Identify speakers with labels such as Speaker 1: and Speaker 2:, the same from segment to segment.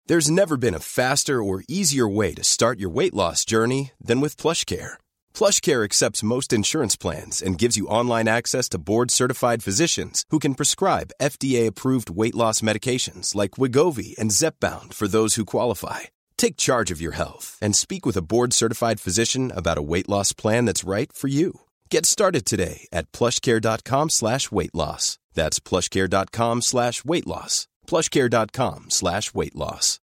Speaker 1: There's never been a faster or easier way to start your weight loss journey than with PlushCare. PlushCare accepts most insurance plans and gives you online access to board-certified physicians who can prescribe FDA-approved weight loss medications like Wegovy and Zepbound for those who qualify. Take charge of your health and speak with a board-certified physician about a weight loss plan that's right for you. Get started today at plushcare.com/weight loss. That's plushcare.com/weight loss. plushcare.com/weight loss.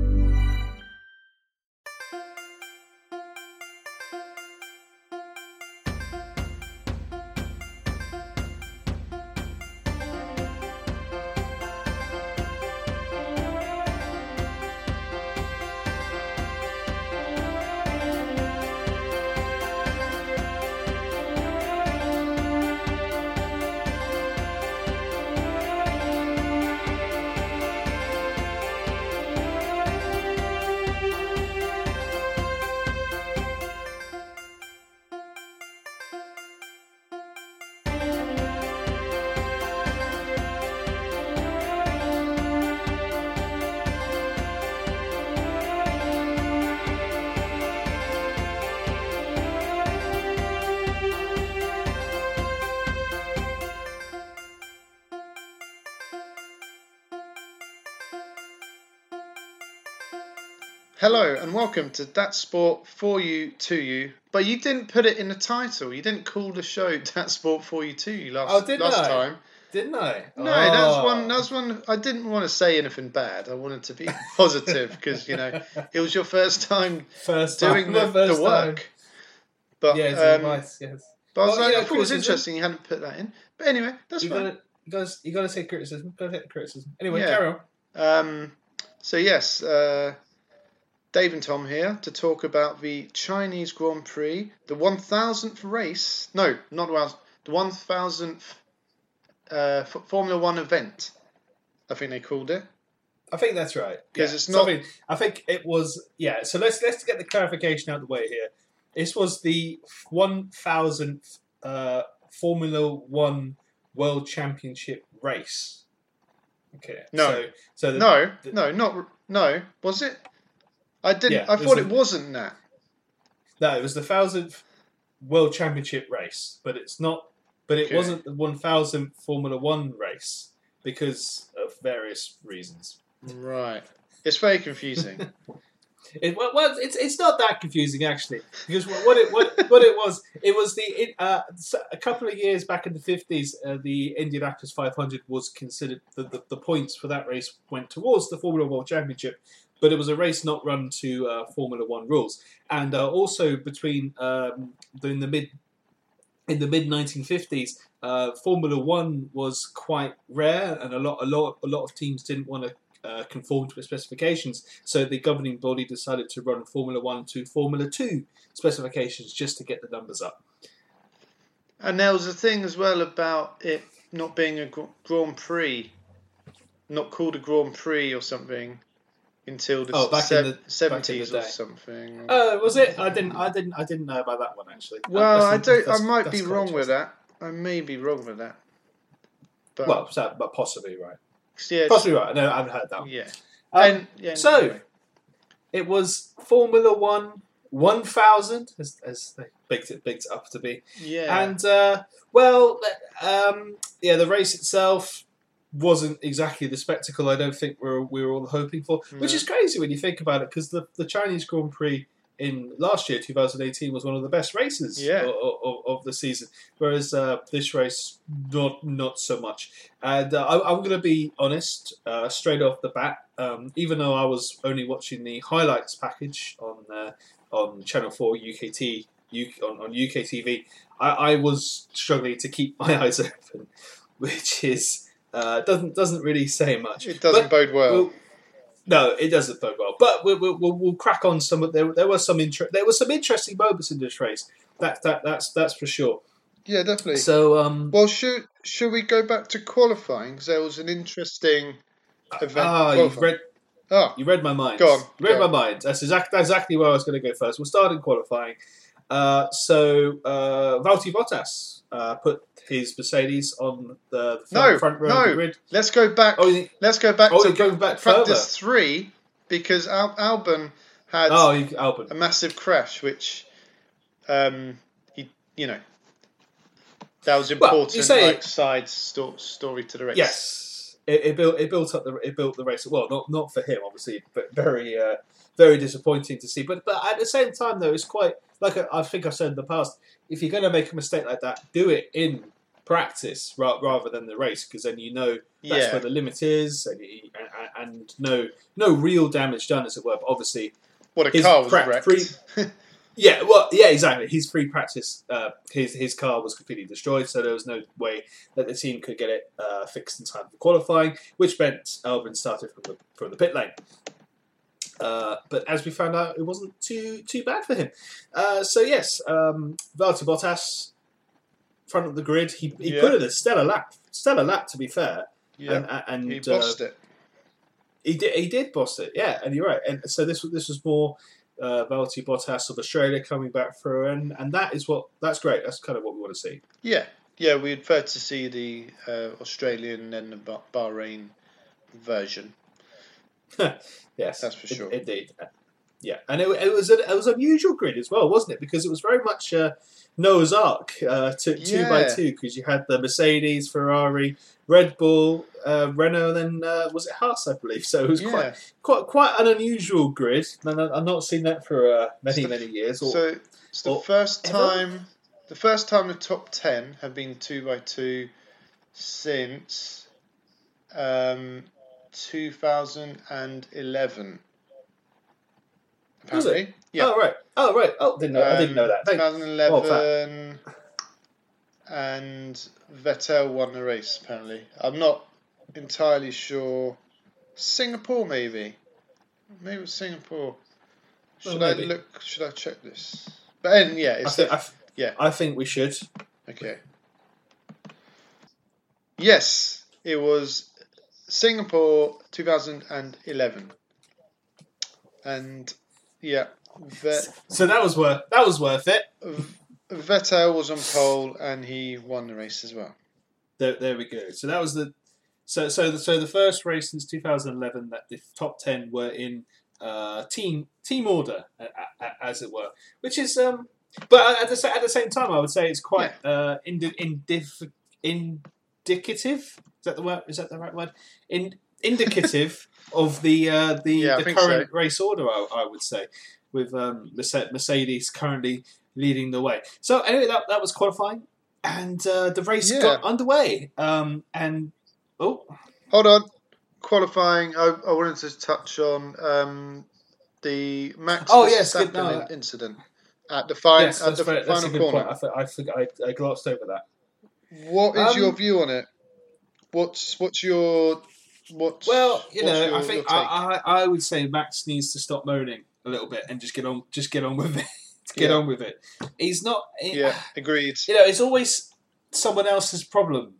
Speaker 2: Hello and welcome to That Sport For You To You. But you didn't put it in the title. You didn't call the show That Sport For You To You last time.
Speaker 3: Didn't I?
Speaker 2: No, that's one. I didn't want to say anything bad. I wanted to be positive because it was your first time doing the work. But
Speaker 3: yeah, it's advice. Yes.
Speaker 2: But I was I thought it was interesting. You hadn't put that in. But anyway, that's fine.
Speaker 3: You got to say criticism. Got to take the criticism. Anyway, carry
Speaker 2: on. So yes. Dave and Tom here to talk about the Chinese Grand Prix, the 1000th race. No, not the 1000th Formula One event. I think they called it.
Speaker 3: I think that's right.
Speaker 2: Because it's not.
Speaker 3: I think it was. Yeah. So let's get the clarification out of the way here. This was the 1000th Formula One World Championship race. Okay.
Speaker 2: No. No. Was it? I didn't. Yeah, I thought it wasn't that.
Speaker 3: No, it was the 1000th World Championship race, but it's not. But it wasn't the 1000th Formula One race because of various reasons.
Speaker 2: Right. It's very confusing.
Speaker 3: It's not that confusing actually, because what it was a couple of years back in the 50s, the Indianapolis 500 was considered the points for that race went towards the Formula World Championship. But it was a race not run to Formula One rules, and also between in the mid 1950s, Formula One was quite rare, and a lot of teams didn't want to conform to the specifications. So the governing body decided to run Formula One to Formula Two specifications just to get the numbers up.
Speaker 2: And there was a thing as well about it not being a Grand Prix, not called a Grand Prix or something. Until the 70s or something.
Speaker 3: Oh, was it? I didn't know about that one actually.
Speaker 2: Well, I might be wrong with that. I may be wrong with that.
Speaker 3: But possibly right.
Speaker 2: Yeah,
Speaker 3: possibly right. No, I haven't heard that one.
Speaker 2: Yeah.
Speaker 3: Anyway. It was Formula One 1000, as they bigged it up to be.
Speaker 2: Yeah.
Speaker 3: And the race itself wasn't exactly the spectacle I don't think we were all hoping for, which is crazy when you think about it, because the Chinese Grand Prix in last year, 2018, was one of the best races of the season, whereas this race, not so much. And I'm going to be honest, straight off the bat, even though I was only watching the highlights package on Channel 4 UKT, on UK TV, I was struggling to keep my eyes open, which is... doesn't really say much.
Speaker 2: It doesn't bode well.
Speaker 3: No, it doesn't bode well. But we'll crack on some of there were some interesting moments in this race. That's for sure.
Speaker 2: Yeah, definitely.
Speaker 3: So
Speaker 2: well, should we go back to qualifying? Because there was an interesting event.
Speaker 3: You read my mind.
Speaker 2: Go on.
Speaker 3: You read my mind. That's exactly where I was going to go first. We'll start in qualifying. So Valtteri Bottas put his Mercedes on the front row of the grid.
Speaker 2: Let's go back. Let's go back to
Speaker 3: going back
Speaker 2: practice 3 because Albon had
Speaker 3: Albon.
Speaker 2: a massive crash, which he that was important. Side story to the race.
Speaker 3: Yes, it built the race. Well, not for him obviously, but very disappointing to see. But at the same time though, it's quite like I think I've said in the past. If you're going to make a mistake like that, do it in practice rather than the race, because then that's where the limit is, and no real damage done, as it were. But obviously,
Speaker 2: a car was wrecked.
Speaker 3: Exactly. His free practice, his car was completely destroyed, so there was no way that the team could get it fixed in time for qualifying, which meant Albon started from the pit lane. But as we found out, it wasn't too bad for him. So yes, Valtteri Bottas, front of the grid, he put in a stellar lap. To be fair, and
Speaker 2: he bossed it.
Speaker 3: He did boss it, yeah. And you're right. And so this was more Valtteri Bottas of Australia coming back through, and that's great. That's kind of what we want to see.
Speaker 2: Yeah, we'd prefer to see the Australian and the Bahrain version.
Speaker 3: Yes,
Speaker 2: that's for sure.
Speaker 3: Indeed. Yeah, and it was an unusual grid as well, wasn't it? Because it was very much Noah's Ark, two by two, because you had the Mercedes, Ferrari, Red Bull, Renault, and was it Haas, I believe. So it was quite an unusual grid, and I've not seen that for many years.
Speaker 2: So it's the first time the top 10 have been 2x2 since 2011. Apparently.
Speaker 3: Was it? Yeah. Oh right. I didn't know that.
Speaker 2: 2011, and Vettel won the race. Apparently, I'm not entirely sure. Singapore, maybe. Maybe it was Singapore. Should I look? Should I check this? But
Speaker 3: I think we should.
Speaker 2: Okay. Yes, it was Singapore 2011, and
Speaker 3: so that was worth it.
Speaker 2: Vettel was on pole and he won the race as well.
Speaker 3: There we go. So that was the first race since 2011 that the top 10 were in team order, as it were, which is but at the same time I would say it's quite indicative. Is that the word? Is that the right word? Indicative of the current race order, I would say, with Mercedes currently leading the way. So anyway, that was qualifying, and the race got underway. Hold
Speaker 2: on, qualifying. I wanted to touch on the Max Verstappen incident at the final corner.
Speaker 3: I glossed over that.
Speaker 2: What is your view on it?
Speaker 3: I would say Max needs to stop moaning a little bit and just get on with it. Get on with it. He's not.
Speaker 2: Agreed.
Speaker 3: It's always someone else's problem.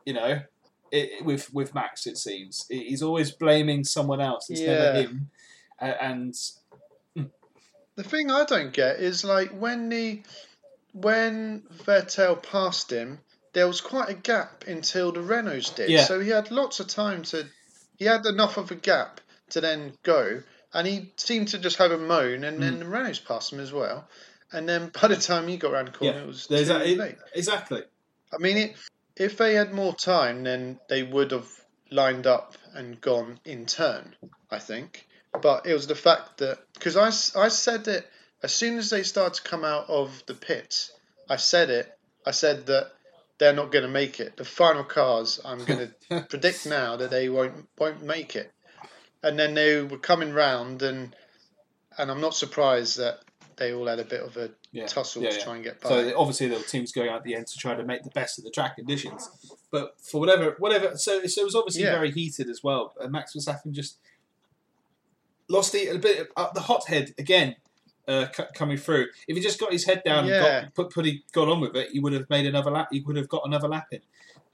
Speaker 3: With Max, it seems he's always blaming someone else. It's never him. And
Speaker 2: the thing I don't get is like when Vettel passed him, there was quite a gap until the Renaults did. Yeah. So he had lots of time he had enough of a gap to then go, and he seemed to just have a moan, and then the Renaults passed him as well. And then by the time he got around the corner, it was too late.
Speaker 3: Exactly.
Speaker 2: I mean, if they had more time, then they would have lined up and gone in turn, I think. But it was the fact that, because I said it, as soon as they started to come out of the pits, I said that they're not going to make it. The final cars, I'm going to predict now that they won't make it. And then they were coming round, and I'm not surprised that they all had a bit of a tussle to try and get by.
Speaker 3: So obviously the team's going out at the end to try to make the best of the track conditions. But for whatever. So it was obviously very heated as well. Max Verstappen just lost a bit the hothead again. Coming through. If he just got his head down and got on with it, he would have made another lap. He would have got another lap in.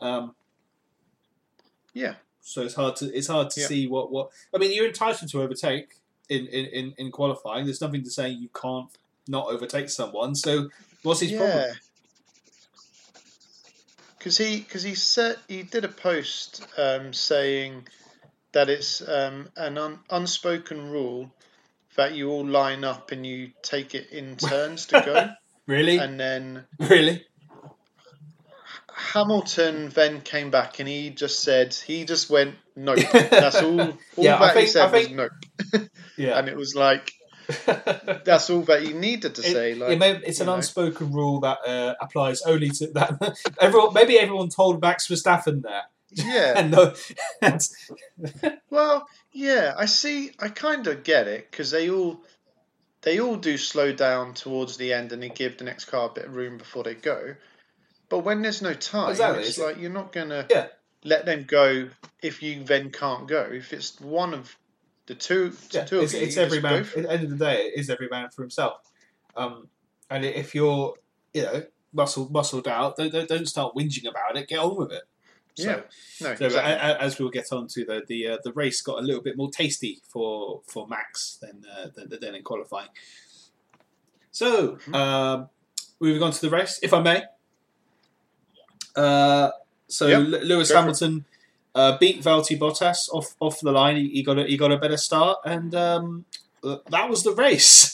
Speaker 3: So it's hard to see what. I mean, you're entitled to overtake in qualifying. There's nothing to say you can't not overtake someone. So what's his problem?
Speaker 2: Because he did a post saying that it's an unspoken rule that you all line up and you take it in turns to go.
Speaker 3: Really?
Speaker 2: And then
Speaker 3: Really?
Speaker 2: Hamilton then came back and he just went, nope. That's all he said was nope.
Speaker 3: Yeah.
Speaker 2: And it was like, that's all that he needed to say. Like,
Speaker 3: it's an unspoken rule that applies only to that. Everyone told Max Verstappen that.
Speaker 2: Yeah. Well, yeah, I kind of get it, because they all do slow down towards the end and they give the next car a bit of room before they go. But when there's no time, it's like you're not going to let them go if you then can't go. If it's one of the two of you,
Speaker 3: it's every man. At the end of the day, it is every man for himself. And if you're, muscled out, don't start whinging about it. Get on with it. So, exactly. As we'll get on to, the race got a little bit more tasty for Max than in qualifying. So, moving on to the race, if I may. Lewis Hamilton beat Valtteri Bottas off the line. He got a better start, and that was the race.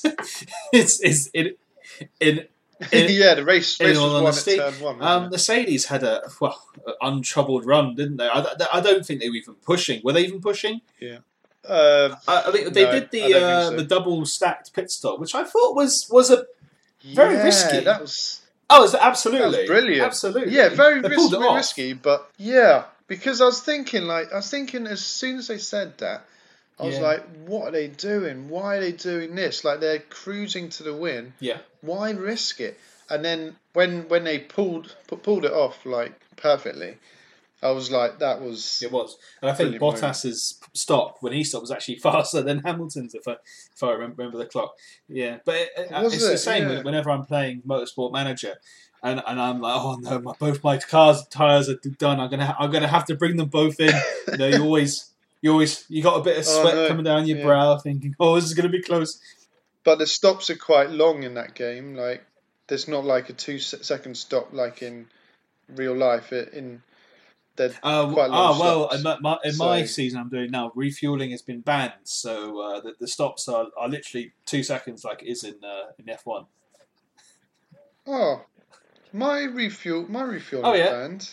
Speaker 2: The race was won at turn 1.
Speaker 3: Mercedes had an untroubled run, didn't they? I don't think they were even pushing. Were they even pushing?
Speaker 2: Yeah.
Speaker 3: I think they did the double stacked pit stop, which I thought was a very risky.
Speaker 2: That was.
Speaker 3: Oh, it's absolutely.
Speaker 2: That was brilliant.
Speaker 3: Absolutely.
Speaker 2: Yeah, very risky, but yeah, because I was thinking as soon as they said that, I was like, what are they doing? Why are they doing this? Like, they're cruising to the win.
Speaker 3: Yeah.
Speaker 2: Why risk it? And then when they pulled it off, like, perfectly, I was like, that was...
Speaker 3: It was. And I think Bottas's stop, when he stopped, was actually faster than Hamilton's, if I remember the clock. Yeah. But it's the same whenever I'm playing Motorsport Manager. And I'm like, oh no, both my car's tyres are done. I'm gonna have to bring them both in. You got a bit of sweat coming down your brow, thinking, oh, this is gonna be close.
Speaker 2: But the stops are quite long in that game. Like, there's not like a 2-second stop like in real life. They're quite long stops.
Speaker 3: In my season I'm doing now, refueling has been banned, so the stops are literally 2 seconds, like it is in F1.
Speaker 2: Oh, my refueling is banned.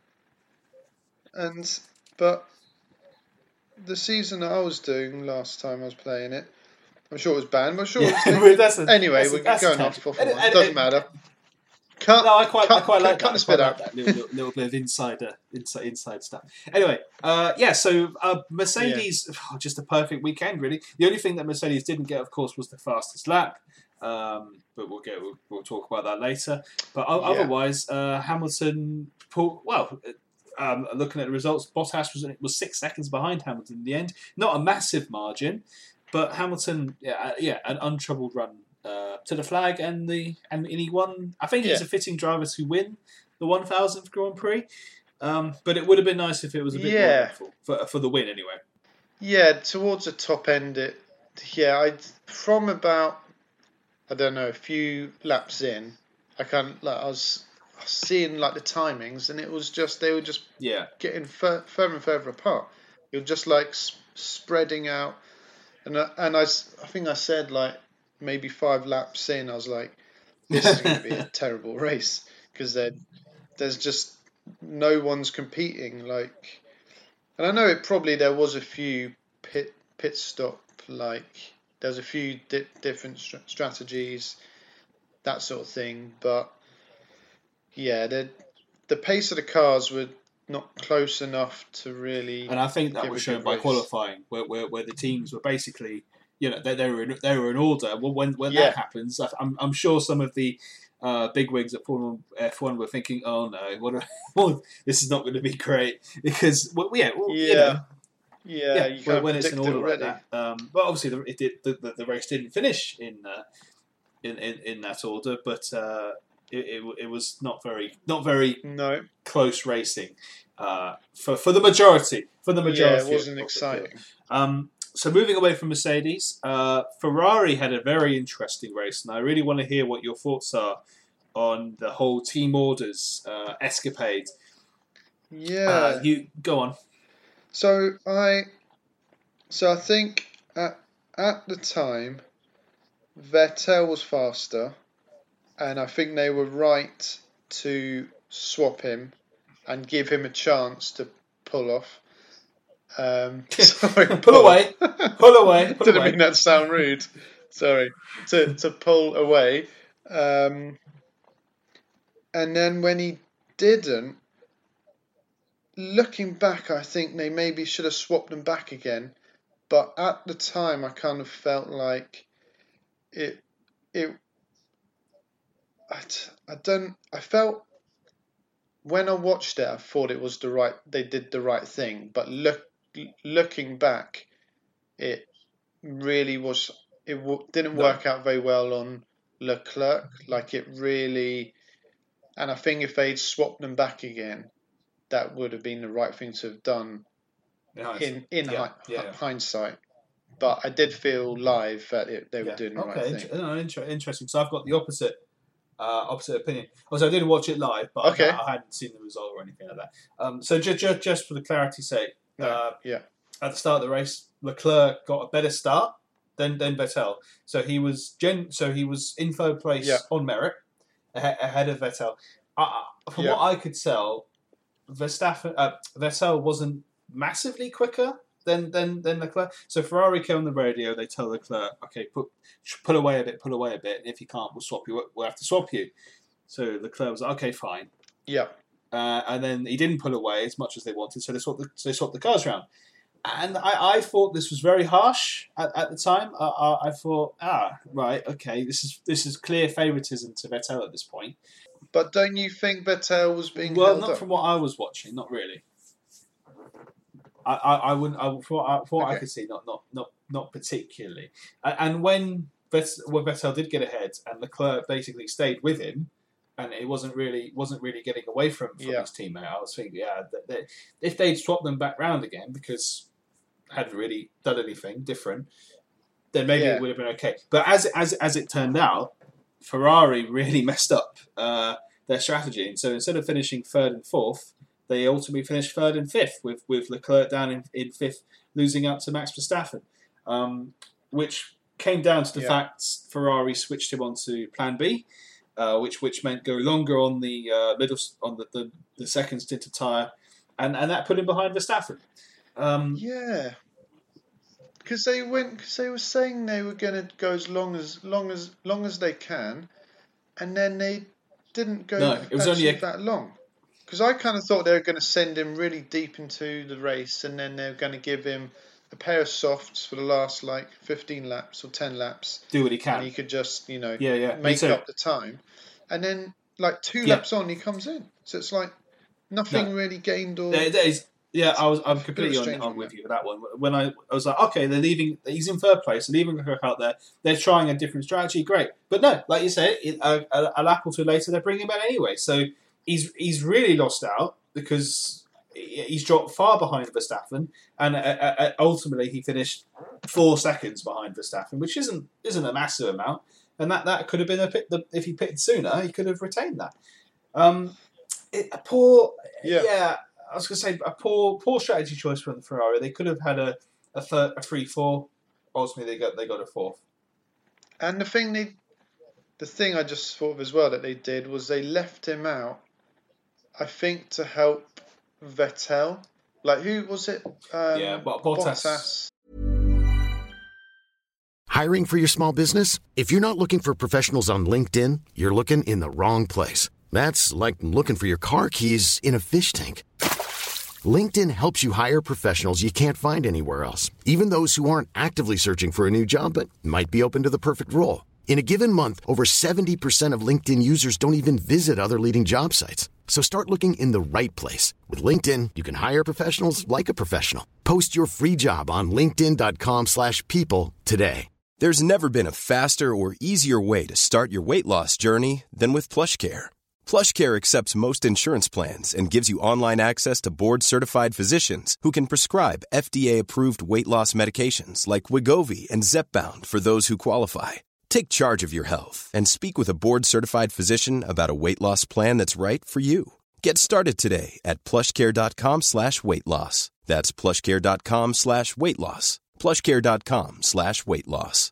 Speaker 2: But the season that I was doing last time I was playing it, I'm sure it was banned. I'm sure it was. Anyway, we're going off for one. It doesn't matter.
Speaker 3: I quite like that.
Speaker 2: Cut the spit out.
Speaker 3: That little bit of inside stuff. Anyway, so Mercedes, just a perfect weekend, really. The only thing that Mercedes didn't get, of course, was the fastest lap. But we'll talk about that later. But otherwise, Hamilton looking at the results, Bottas was 6 seconds behind Hamilton in the end. Not a massive margin, but Hamilton, an untroubled run to the flag, and he won. I think he's a fitting driver to win the 1000th Grand Prix. But it would have been nice if it was a bit more meaningful for the win anyway. Yeah,
Speaker 2: towards the top end, from about, I don't know, a few laps in, I was seeing like the timings, and it was just they were just getting further and further apart. It was just like spreading out, and I think I said like maybe 5 laps in, I was like, this is going to be a terrible race, because there's just no one's competing. Like, and I know there was a few pit stop, like there's a few different strategies, that sort of thing, but the pace of the cars were not close enough to really.
Speaker 3: And I think that was shown by qualifying, where the teams were basically, they were in order. Well, when that happens, I'm sure some of the bigwigs at F1 were thinking, "Oh no, this is not going to be great," because when it's in order like that. But obviously, the race didn't finish in that order, but. It was not very close racing for the majority.
Speaker 2: It wasn't exciting.
Speaker 3: So moving away from Mercedes, Ferrari had a very interesting race, and I really want to hear what your thoughts are on the whole team orders escapade.
Speaker 2: Yeah,
Speaker 3: you go on.
Speaker 2: So I So I think at the time, Vettel was faster, and I think they were right to swap him and give him a chance to pull off. Sorry,
Speaker 3: pull away.
Speaker 2: Didn't mean that to sound rude. Sorry, to pull away. And then when he didn't, looking back, I think they maybe should have swapped them back again. But at the time, I kind of felt like I felt when I watched it, I thought it was they did the right thing. But looking back, it really was. Didn't work out very well on Leclerc. Like it really, and I think if they'd swapped them back again, that would have been the right thing to have done in hindsight. But I did feel live that they were doing the right thing.
Speaker 3: Interesting. So I've got the opposite opinion. Also, I didn't watch it live, but I hadn't seen the result or anything like that. So just for the clarity's sake, at the start of the race, Leclerc got a better start than Vettel. So he was in third place on merit ahead of Vettel. From what I could tell, Vettel wasn't massively quicker than Leclerc. So Ferrari came on the radio. They tell Leclerc, okay, pull away a bit. And if you can't, we'll swap you. We'll have to swap you. So Leclerc was like, okay, fine.
Speaker 2: Yeah.
Speaker 3: And then he didn't pull away as much as they wanted. So they swapped the cars around. And I thought this was very harsh at the time. I thought, right, okay, this is clear favouritism to Vettel at this point.
Speaker 2: But don't you think Vettel was being
Speaker 3: well?
Speaker 2: held
Speaker 3: Not
Speaker 2: up?
Speaker 3: from what I was watching, not really. I wouldn't. For what I could see, not particularly. And when Vettel did get ahead, and Leclerc basically stayed with him, and it wasn't really getting away from his teammate. I was thinking, that if they'd swapped them back round again, because hadn't really done anything different, then maybe it would have been okay. But as it turned out, Ferrari really messed up their strategy, and so instead of finishing third and fourth, they ultimately finished third and fifth, with Leclerc down in fifth, losing out to Max Verstappen, which came down to the fact Ferrari switched him onto Plan B, which meant go longer on the the second stint of tyre, and that put him behind Verstappen.
Speaker 2: Because they were saying they were going to go as long as they can, and then they didn't go.
Speaker 3: No, it was only
Speaker 2: that long. Because I kind of thought they were going to send him really deep into the race, and then they were going to give him a pair of softs for the last 15 laps or 10 laps.
Speaker 3: Do what he can.
Speaker 2: And he could just make up the time. And then 2 laps on, he comes in. So it's nothing really gained or.
Speaker 3: I'm completely on with you with that one. When I was like, okay, they're leaving. He's in third place. They're leaving Leclerc out there. They're trying a different strategy. Great, but no, like you say, a lap or two later, they're bringing him back anyway. So he's really lost out because he's dropped far behind Verstappen, and ultimately he finished 4 seconds behind Verstappen, which isn't a massive amount. And that could have been if he pitted sooner, he could have retained that. I was going to say a poor strategy choice from Ferrari. They could have had a 3-4. Ultimately, they got a 4th.
Speaker 2: And the thing I just thought of as well that they did was they left him out, I think, to help Vettel. Who was it?
Speaker 3: Bottas.
Speaker 4: Hiring for your small business? If you're not looking for professionals on LinkedIn, you're looking in the wrong place. That's like looking for your car keys in a fish tank. LinkedIn helps you hire professionals you can't find anywhere else, even those who aren't actively searching for a new job but might be open to the perfect role. In a given month, over 70% of LinkedIn users don't even visit other leading job sites. So start looking in the right place. With LinkedIn, you can hire professionals like a professional. Post your free job on linkedin.com/people today.
Speaker 1: There's never been a faster or easier way to start your weight loss journey than with PlushCare. PlushCare accepts most insurance plans and gives you online access to board-certified physicians who can prescribe FDA-approved weight loss medications like Wegovy and Zepbound for those who qualify. Take charge of your health and speak with a board-certified physician about a weight loss plan that's right for you. Get started today at plushcare.com/weight loss. That's plushcare.com/weight loss. PlushCare.com/weight loss.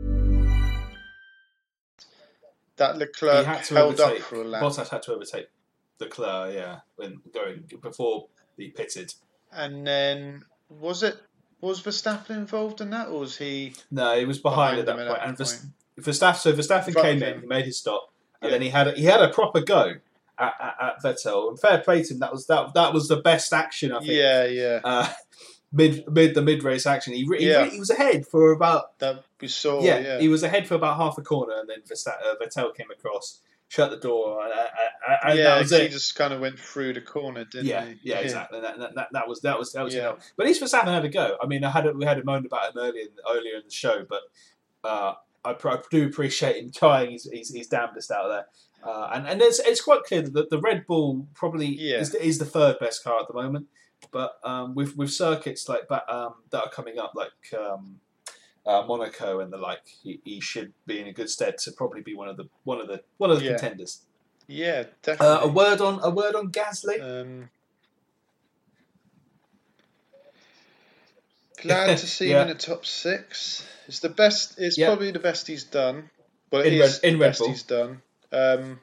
Speaker 2: That
Speaker 3: He
Speaker 2: Leclerc
Speaker 3: had to
Speaker 2: held up
Speaker 3: overtake.
Speaker 2: for a lap.
Speaker 3: Bottas had to overtake Leclerc, when going before he pitted.
Speaker 2: And then was Verstappen involved in that, or was he?
Speaker 3: No, he was behind at
Speaker 2: him
Speaker 3: that point. And
Speaker 2: point?
Speaker 3: Verstappen
Speaker 2: In front
Speaker 3: came
Speaker 2: of
Speaker 3: in,
Speaker 2: him.
Speaker 3: he made his stop, and
Speaker 2: Yeah.
Speaker 3: then he had a proper go at Vettel. And fair play to him. That was the best action, I think.
Speaker 2: Yeah.
Speaker 3: Mid race action, he was ahead for about
Speaker 2: That we saw.
Speaker 3: he was ahead for about half a corner, and then Vettel came across, shut the door, and that was
Speaker 2: he
Speaker 3: it.
Speaker 2: just kind of went through the corner, didn't he?
Speaker 3: Yeah, exactly. That was
Speaker 2: Yeah.
Speaker 3: you know. But at least Verstappen had a go. I mean, we had a moan about him earlier in the show, but I do appreciate him trying his damnedest out there. And it's quite clear that the Red Bull probably is the third best car at the moment. But with circuits like that are coming up, like Monaco and the like, he should be in a good stead to probably be one of the contenders.
Speaker 2: Yeah, definitely.
Speaker 3: A word on Gasly.
Speaker 2: Glad to see him in the top 6. It's the best. It's probably the best he's done. Well, it is the best he's done. And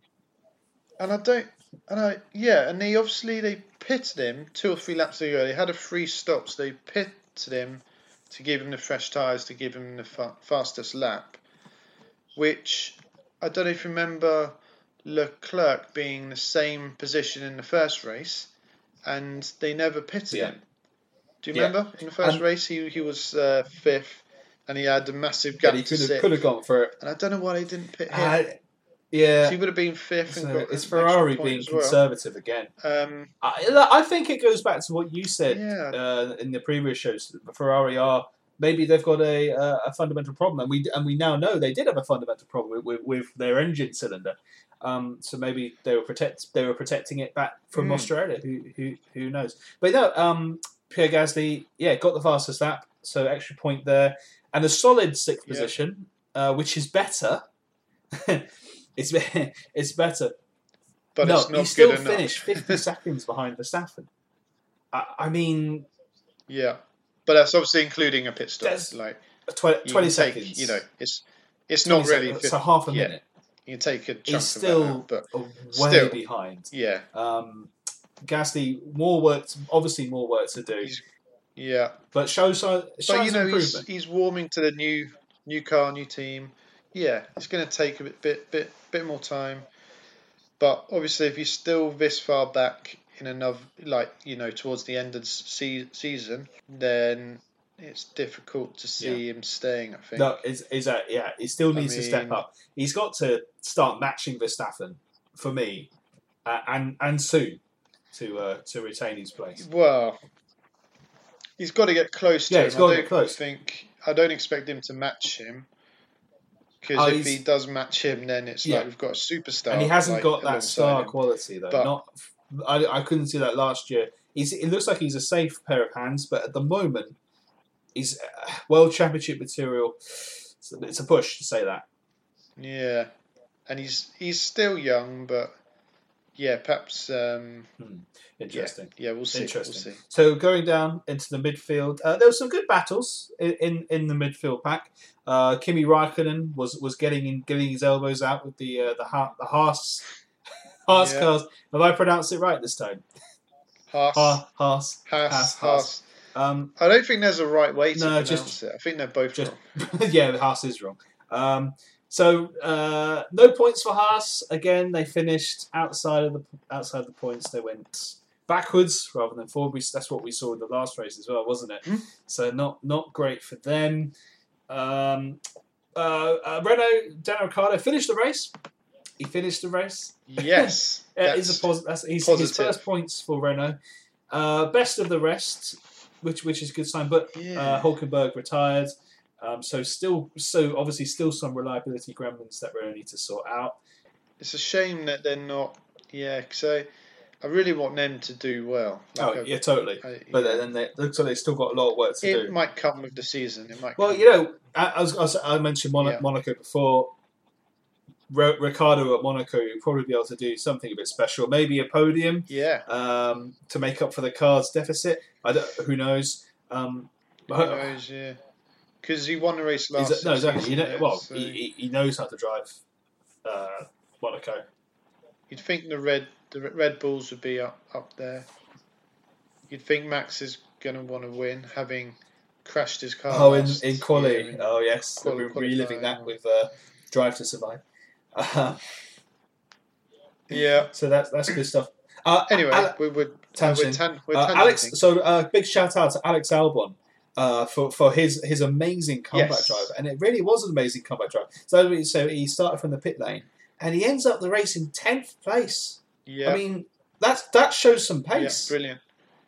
Speaker 2: they pitted him 2 or 3 laps ago. They had a free stop, so they pitted him to give him the fresh tyres, to give him the fastest lap. Which, I don't know if you remember Leclerc being in the same position in the first race, and they never pitted him. Do you remember? In the first race, he was 5th, and he had a massive gap
Speaker 3: he
Speaker 2: to 6th.
Speaker 3: could have gone for it.
Speaker 2: And I don't know why they didn't pit him.
Speaker 3: Yeah,
Speaker 2: he would have been 5th.
Speaker 3: It's Ferrari being conservative again. I think it goes back to what you said in the previous shows. Ferrari they've got a fundamental problem, and we now know they did have a fundamental problem with their engine cylinder. So maybe they were protecting it back from Australia. Who knows? But no, Pierre Gasly, got the fastest lap, so extra point there, and a solid 6th position, which is better. It's better.
Speaker 2: But it's not
Speaker 3: he still
Speaker 2: good enough.
Speaker 3: finished 50 seconds behind Verstappen. I mean...
Speaker 2: Yeah. But that's obviously including a pit stop. Like
Speaker 3: 20 seconds.
Speaker 2: It's not really...
Speaker 3: So half a minute.
Speaker 2: You can take a chunk
Speaker 3: He's still
Speaker 2: of that out, but
Speaker 3: way behind.
Speaker 2: Yeah.
Speaker 3: Gasly, more work to do. But shows improvement.
Speaker 2: He's warming to the new car, new team. Yeah, it's going to take a bit more time. But obviously, if you're still this far back in another, towards the end of the season, then it's difficult to see him staying, I think.
Speaker 3: No, he still needs to step up. He's got to start matching Verstappen, for me, and soon, to retain his place.
Speaker 2: Well, he's got to get close to him.
Speaker 3: He's got to get close.
Speaker 2: I don't expect him to match him. Because if he does match him, then it's like we've got a superstar.
Speaker 3: And he hasn't got that star quality, though. I couldn't see that last year. It looks like he's a safe pair of hands, but at the moment, he's World Championship material. It's a push to say that.
Speaker 2: Yeah. And he's still young, but perhaps...
Speaker 3: Interesting.
Speaker 2: Yeah, we'll see.
Speaker 3: Interesting. We'll see. So going down into the midfield, there were some good battles in the midfield pack. Kimi Raikkonen was getting his elbows out with the Haas cars. Have I pronounced it right this time? Haas.
Speaker 2: I don't think there's a right way to pronounce it. I think they're both wrong.
Speaker 3: Yeah, the Haas is wrong. So no points for Haas. Again, they finished outside of the points. They went backwards rather than forward. That's what we saw in the last race as well, wasn't it? Mm. So not great for them. Renault, Daniel Ricciardo finished the race. He finished the race.
Speaker 2: Yes,
Speaker 3: his first points for Renault. Best of the rest, which is a good sign. But Hülkenberg retired. So obviously still some reliability gremlins that Renault need to sort out.
Speaker 2: It's a shame that they're not. Yeah, because I really want them to do well.
Speaker 3: Totally. But then it looks like they've still got a lot of work to do.
Speaker 2: It might come with the season.
Speaker 3: I mentioned Monaco before. Ricciardo at Monaco will probably be able to do something a bit special. Maybe a podium.
Speaker 2: Yeah.
Speaker 3: To make up for the car's deficit. Who knows?
Speaker 2: knows, yeah. Because he won the race last
Speaker 3: No, exactly.
Speaker 2: season. So
Speaker 3: he knows how to drive Monaco.
Speaker 2: you'd think the Red Bulls would be up there. You'd think Max is going to want to win, having crashed his car.
Speaker 3: Oh, in quali. Oh, yes. We're reliving that with Drive to Survive.
Speaker 2: Yeah.
Speaker 3: So that's good stuff.
Speaker 2: Anyway, we're
Speaker 3: Alex. So big shout out to Alex Albon for his amazing comeback drive, and it really was an amazing comeback drive. So he started from the pit lane, and he ends up the race in 10th place.
Speaker 2: Yeah.
Speaker 3: I mean that shows some pace.
Speaker 2: Yeah, brilliant.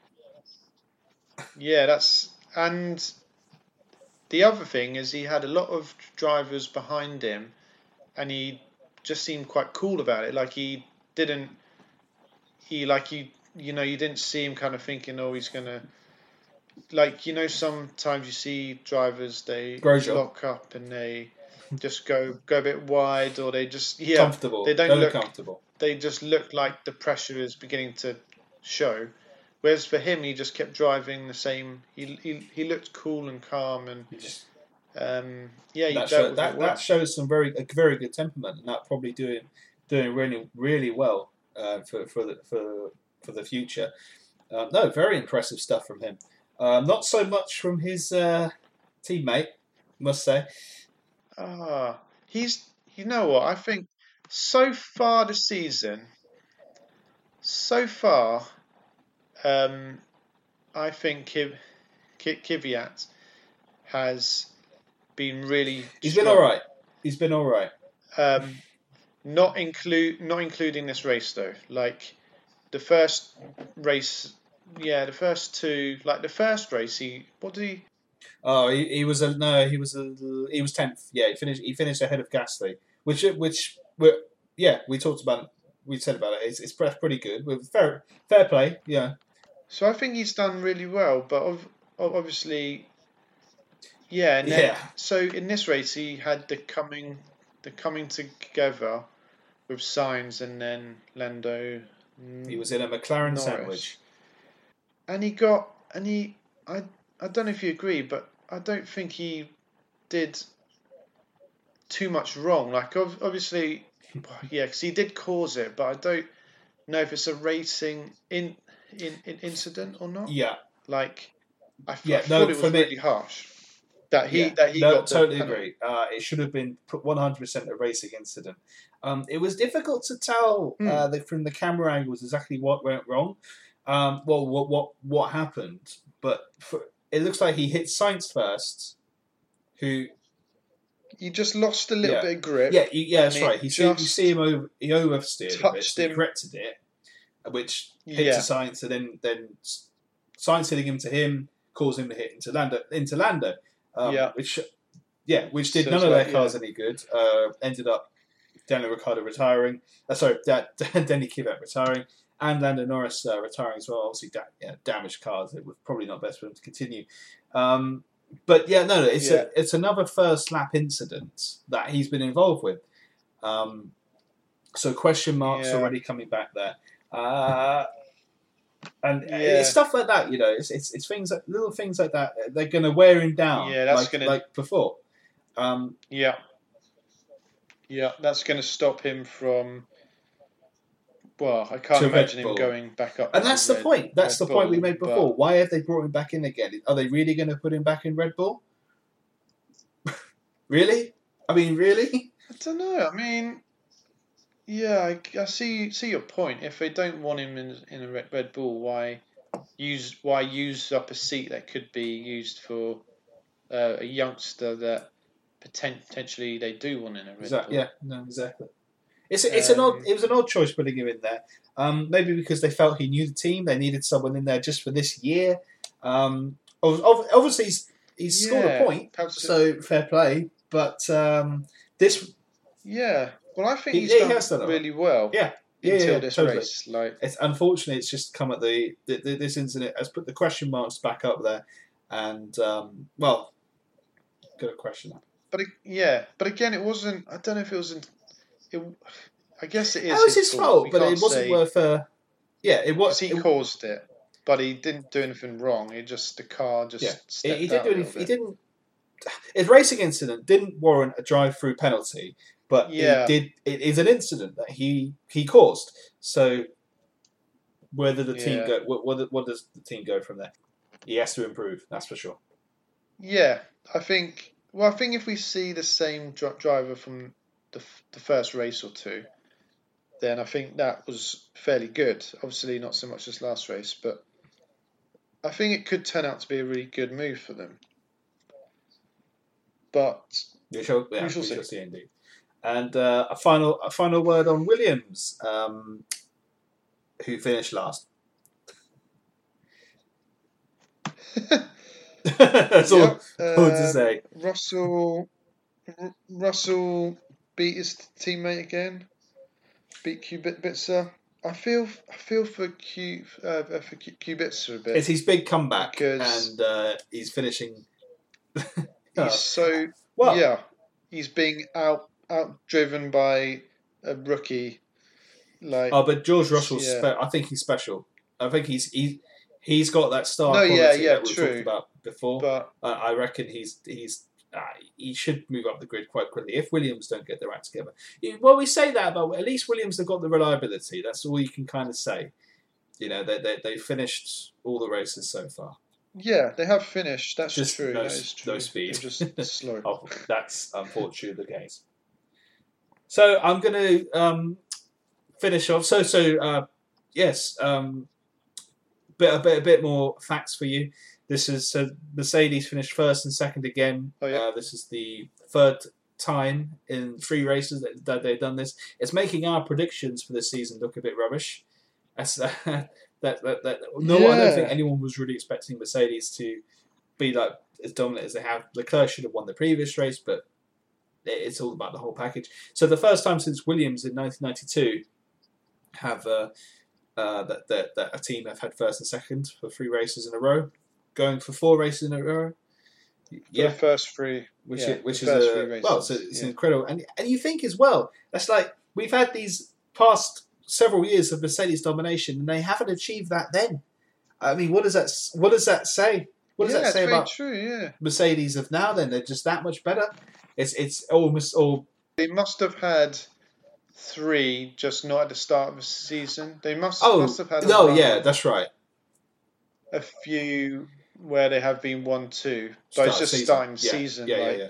Speaker 2: Yeah, and the other thing is he had a lot of drivers behind him, and he just seemed quite cool about it. Like you didn't see him kind of thinking, oh, he's gonna, sometimes you see drivers, they lock up and they just go a bit wide, or they just
Speaker 3: comfortable.
Speaker 2: They don't look
Speaker 3: comfortable.
Speaker 2: They just look like the pressure is beginning to show. Whereas for him, he just kept driving the same. He looked cool and calm, and
Speaker 3: that shows some very good temperament, and that probably doing really really well for the future. No, very impressive stuff from him. Not so much from his teammate, must say.
Speaker 2: He's. You know what? I think so far this season. I think Kvyat has been really.
Speaker 3: He's been all right.
Speaker 2: Not including this race though. Like the first race, the first two. Like the first race, what did he?
Speaker 3: Oh, he was 10th. Yeah, he finished ahead of Gasly, which we talked about it. We said about it. It's pretty good. With fair play, yeah.
Speaker 2: So I think he's done really well, but obviously, So in this race, he had the coming together with Sainz and then Lando.
Speaker 3: He was in a McLaren
Speaker 2: Norris.
Speaker 3: sandwich,
Speaker 2: and I don't know if you agree, but I don't think he did too much wrong. Like obviously. Yeah, because he did cause it, but I don't know if it's a racing incident or not.
Speaker 3: Yeah,
Speaker 2: like I thought it was really harsh. That he got
Speaker 3: totally agree. It should have been 100% a racing incident. It was difficult to tell from the camera angles exactly what went wrong. What happened, but it looks like he hit Sainz first, who.
Speaker 2: He just lost a little bit of grip.
Speaker 3: Yeah, that's right. You see him he oversteered a bit, so he corrected it, which hit to Sainz, and then Sainz hitting him to him caused him to hit into Lando. Which did none of their cars any good. Ended up Daniel Ricciardo retiring. Denny Kvyat retiring, and Lando Norris retiring as well. Obviously, damaged cars. It was probably not best for them to continue. But it's another first lap incident that he's been involved with. So question marks already coming back there. And it's stuff like that, it's things little things like that. They're going to wear him down, like before.
Speaker 2: That's going to stop him from. Well, I can't imagine him going back up.
Speaker 3: And that's the point. That's the point we made before. Why have they brought him back in again? Are they really going to put him back in Red Bull? Really? I mean, really?
Speaker 2: I don't know. I mean, yeah, I see your point. If they don't want him in a Red Bull, why use up a seat that could be used for a youngster that potentially they do want in a Red Bull?
Speaker 3: Yeah, no, exactly. It was an odd choice putting him in there. Maybe because they felt he knew the team, they needed someone in there just for this year. Obviously, he's scored a point, so fair play. But this,
Speaker 2: well, I think he's done really well. Until this
Speaker 3: totally.
Speaker 2: race,
Speaker 3: unfortunately, it's just come at this incident has put the question marks back up there, and got a question.
Speaker 2: But again, it wasn't. I don't know if it was. I guess it is.
Speaker 3: That was his fault, but it wasn't worth. It was.
Speaker 2: He caused it, but he didn't do anything wrong. The car just stepped
Speaker 3: he didn't
Speaker 2: out
Speaker 3: do
Speaker 2: a
Speaker 3: anything.
Speaker 2: little
Speaker 3: He
Speaker 2: bit.
Speaker 3: didn't. His racing incident didn't warrant a drive-through penalty, but
Speaker 2: Yeah.
Speaker 3: it is an incident that he caused. So whether the team
Speaker 2: Yeah.
Speaker 3: what does the team go from there? He has to improve. That's for sure.
Speaker 2: Yeah, I think if we see the same driver from the first race or two, then I think that was fairly good. Obviously, not so much this last race, but I think it could turn out to be a really good move for them. But
Speaker 3: We shall
Speaker 2: see.
Speaker 3: see indeed. And a final word on Williams, who finished last. That's all to say.
Speaker 2: Russell beat his teammate again. Beat Kubica. I feel for Kubica a bit.
Speaker 3: It's his big comeback,
Speaker 2: because
Speaker 3: and he's finishing.
Speaker 2: He's being out-driven by a rookie.
Speaker 3: But George Russell's. I think he's special. I think he's got that star quality that we talked about before.
Speaker 2: But
Speaker 3: I reckon he should move up the grid quite quickly if Williams don't get their act together. Well, we say that, but at least Williams have got the reliability. That's all you can kind of say. They finished all the races so far.
Speaker 2: Yeah, they have finished. That's
Speaker 3: just
Speaker 2: true.
Speaker 3: No,
Speaker 2: that is true.
Speaker 3: No speed.
Speaker 2: They're just slow.
Speaker 3: That's unfortunately the case. So I'm going to finish off. Yes. A bit more facts for you. This is Mercedes finished first and second again.
Speaker 2: Oh, yeah.
Speaker 3: This is the third time in 3 races that they've done this. It's making our predictions for this season look a bit rubbish. I don't think anyone was really expecting Mercedes to be as dominant as they have. Leclerc should have won the previous race, but it's all about the whole package. So the first time since Williams in 1992 have that a team have had first and second for 3 races in a row, going for 4 races in a row.
Speaker 2: The first 3,
Speaker 3: which is it's incredible. And you think as well, that's like we've had these past several years of Mercedes domination, and they haven't achieved that. Then, I mean, what does that say? What does that say about Mercedes of now? Then they're just that much better. It's almost all.
Speaker 2: They must have had 3, just not at the start of the season. They must have had.
Speaker 3: That's right.
Speaker 2: A few where they have been 1-2, but it's just starting season.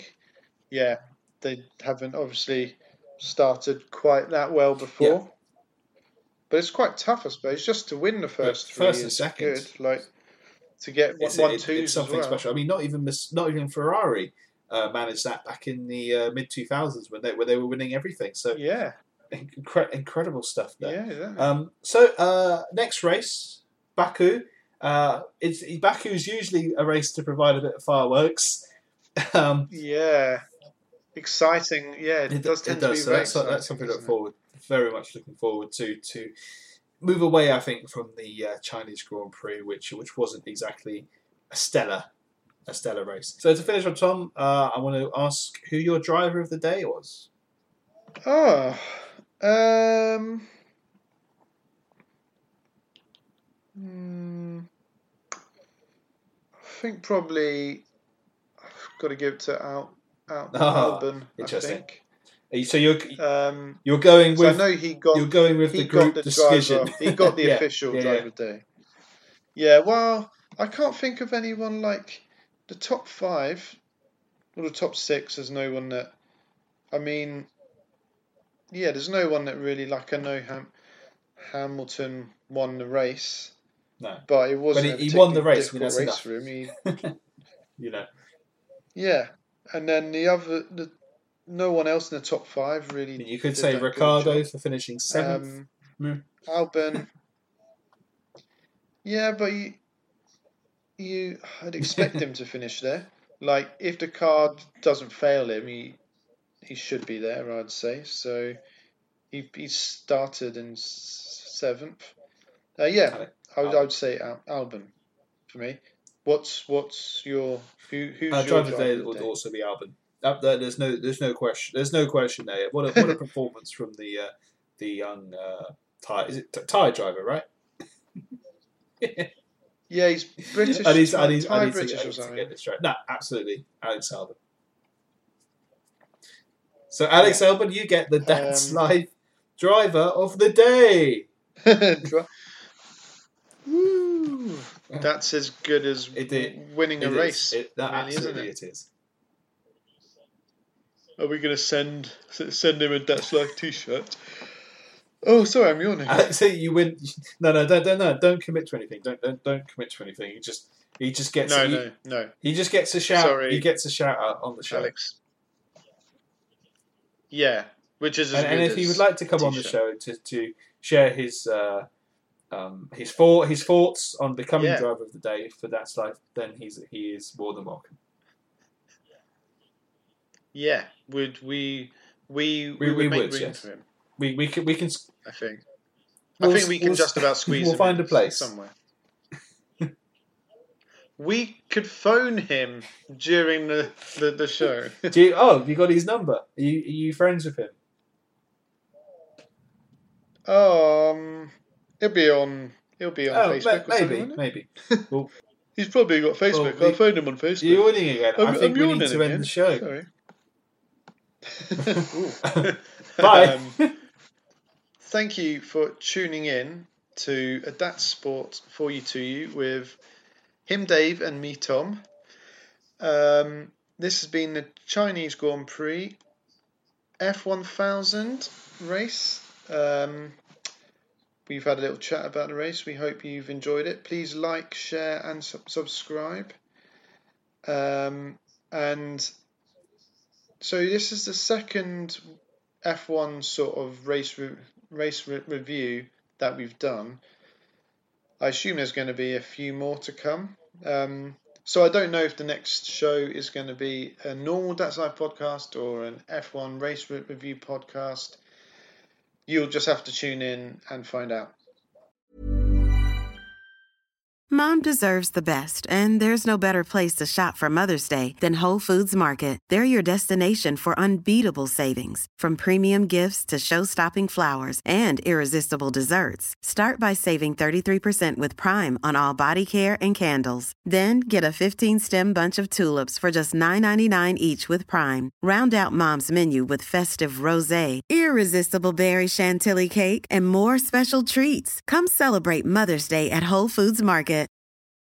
Speaker 2: They haven't obviously started quite that well before. Yeah. But it's quite tough, I suppose, just to win the first 3
Speaker 3: first
Speaker 2: is
Speaker 3: and second.
Speaker 2: Good. Like to get 1-2.
Speaker 3: It's something special. I mean, not even Ferrari managed that back in the mid 2000s when they were winning everything. So
Speaker 2: yeah,
Speaker 3: incredible stuff there.
Speaker 2: Yeah.
Speaker 3: So next race, Baku. Baku's usually a race to provide a bit of fireworks.
Speaker 2: Exciting. Yeah, it does tend to be
Speaker 3: so
Speaker 2: very
Speaker 3: that's something to look forward. Very much looking forward to move away, I think, from the Chinese Grand Prix, which wasn't exactly a stellar race. So to finish on Tom, I want to ask who your driver of the day was.
Speaker 2: I think probably I've got to give it to Albon.
Speaker 3: Interesting.
Speaker 2: I think.
Speaker 3: So you're going with.
Speaker 2: I know you're
Speaker 3: going with the group decision.
Speaker 2: He got the official driver day. Yeah, well, I can't think of anyone like the top 5 or the top 6. There's no one that. I mean, there's no one that really like. I know Hamilton won the race.
Speaker 3: No,
Speaker 2: but it wasn't.
Speaker 3: But he won the race.
Speaker 2: Difficult race for him.
Speaker 3: Yeah,
Speaker 2: and then no one else in the top 5 really.
Speaker 3: You could say Ricciardo for finishing 7th.
Speaker 2: Albon. Yeah, but I'd expect him to finish there. Like if the car doesn't fail him, he should be there. I'd say so. He started in 7th. I would say Albon for me. What's your who's your
Speaker 3: driver today? Would also be Albon. There's no question. There's no question there. What a performance from the young Thai. Is it Thai driver, right?
Speaker 2: Yeah, he's British.
Speaker 3: I need
Speaker 2: British or
Speaker 3: to
Speaker 2: something.
Speaker 3: get this right. No, absolutely, Alex Albon. So, Alex Albon, you get the That's Life Driver of the Day.
Speaker 2: Woo! That's as good as winning a race.
Speaker 3: Absolutely, it is.
Speaker 2: Are we going to send him a That's Life T-shirt? Oh, sorry, I'm yawning.
Speaker 3: So you win. No, don't commit to anything. Don't commit to anything. He just gets
Speaker 2: no.
Speaker 3: He just gets a shout.
Speaker 2: Sorry.
Speaker 3: He gets a shout out on the show.
Speaker 2: Alex. Yeah, which is
Speaker 3: and if he would like to come on the show to share his thoughts on becoming driver of the day for That's Life, then he is more than welcome.
Speaker 2: Yeah, we would make room for him.
Speaker 3: We can.
Speaker 2: I think we can just about squeeze.
Speaker 3: We'll find a place
Speaker 2: somewhere. We could phone him during the show.
Speaker 3: You got his number? Are you friends with him?
Speaker 2: He'll be on Facebook.
Speaker 3: Maybe. Well,
Speaker 2: he's probably got Facebook. I'll phone him on Facebook.
Speaker 3: You're yawning again. I think we need to end the show.
Speaker 2: Sorry.
Speaker 3: Bye.
Speaker 2: Thank you for tuning in to Adapt Sport for you to you with him, Dave, and me, Tom. This has been the Chinese Grand Prix F1000 race. We've had a little chat about the race. We hope you've enjoyed it. Please like, share, and subscribe. And so this is the second F1 sort of race review that we've done. I assume there's going to be a few more to come. So I don't know if the next show is going to be a normal That's Life podcast or an F1 race review podcast. You'll just have to tune in and find out.
Speaker 5: Mom deserves the best, and there's no better place to shop for Mother's Day than Whole Foods Market. They're your destination for unbeatable savings, from premium gifts to show-stopping flowers and irresistible desserts. Start by saving 33% with Prime on all body care and candles. Then get a 15-stem bunch of tulips for just $9.99 each with Prime. Round out Mom's menu with festive rosé, irresistible berry chantilly cake, and more special treats. Come celebrate Mother's Day at Whole Foods Market.